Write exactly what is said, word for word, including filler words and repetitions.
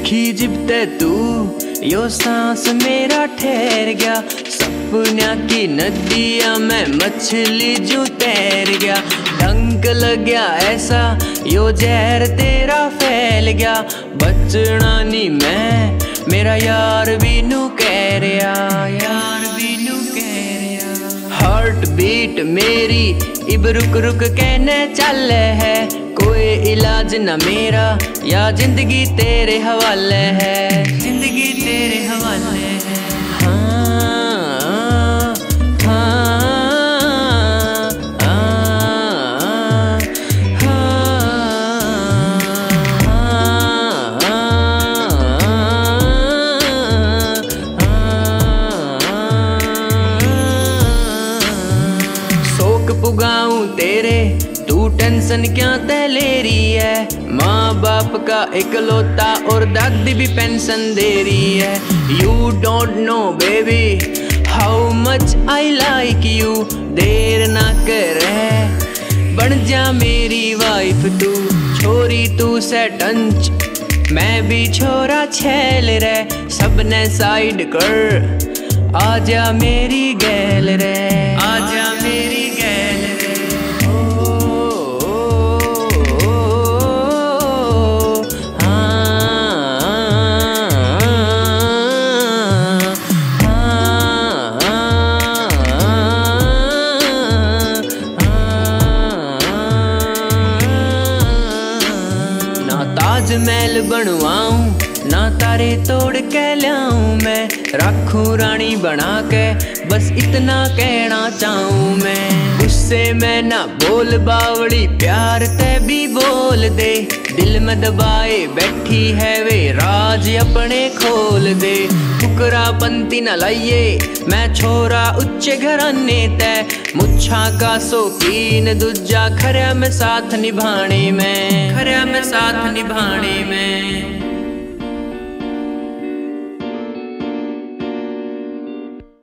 रखी जिबते तू यो सांस मेरा ठहर गया। सपना की नदिया में मछली जू तैर गया। डंक लग गया ऐसा यो जहर तेरा फैल गया। बचना नी मैं मेरा यार भी नू कह रहा, यार भी नू कह रहा। हार्ट बीट मेरी इब रुक रुक कहने चल है। कोई इलाज न मेरा या जिंदगी तेरे हवाले है, जिंदगी तेरे हवाले है। हाँ हाँ हाँ हाँ। शोक पुगाऊं तेरे तू टेंशन क्या तय ले रही है। माँ बाप का इकलौता और दादी भी पेंशन दे रही है। You don't know baby how much I like you. देर ना कर बन जा मेरी वाइफ तू। छोरी तू से टंच मैं भी छोरा छैल रे। सबने साइड कर आजा मेरी गैल रे, आजा मेरी गैल रे। ताजमहल बनवाऊं ना तारे तोड़ के लाऊं मैं। रखूं रानी बना के बस इतना कहना चाहूं मैं। गुस्से में ना बोल बावड़ी प्यार ते भी बोल दे। दिल में दबाए बैठी है वे राज अपने खोल दे। फुकरा पंती न लाइए मैं छोरा उच्च घराने तय। मुच्छा का शौकीन दूजा खरा में साथ निभाने में, खरा में साथ निभाने में।